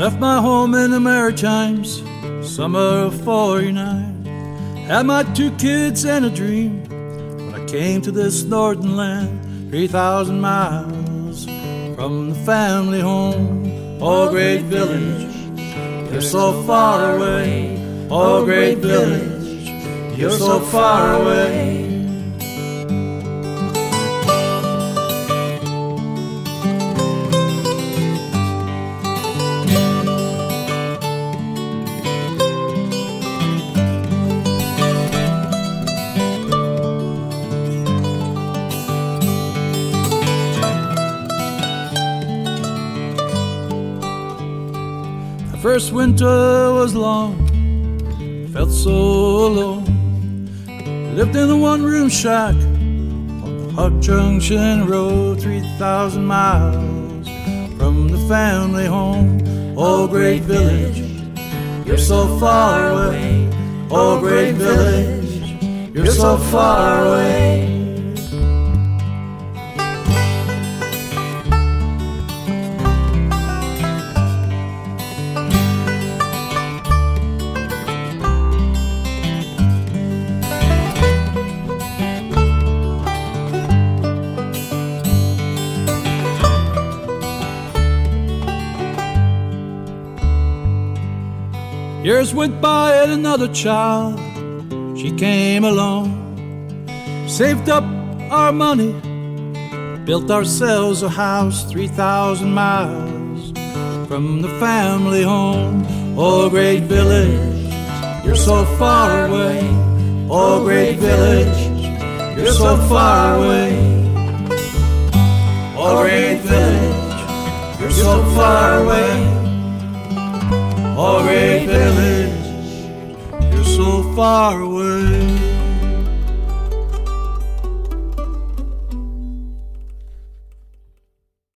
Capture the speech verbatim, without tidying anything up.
Left my home in the Maritimes, summer of forty-nine. Had my two kids and a dream when I came to this northern land, three thousand miles from the family home. Oh, great village, you're so far away. Oh, great village, you're so far away. First winter was long, felt so alone. Lived in a one-room shack on the Huck Junction Road, three thousand miles from the family home. Oh, great village, you're so far away. Oh, great village, you're so far away. Years went by and another child, she came along. Saved up our money, built ourselves a house, three thousand miles from the family home. Oh, great village, you're so far away. Oh, great village, you're so far away. Oh, great village, you're so far away. Oh, great village, you're so far away.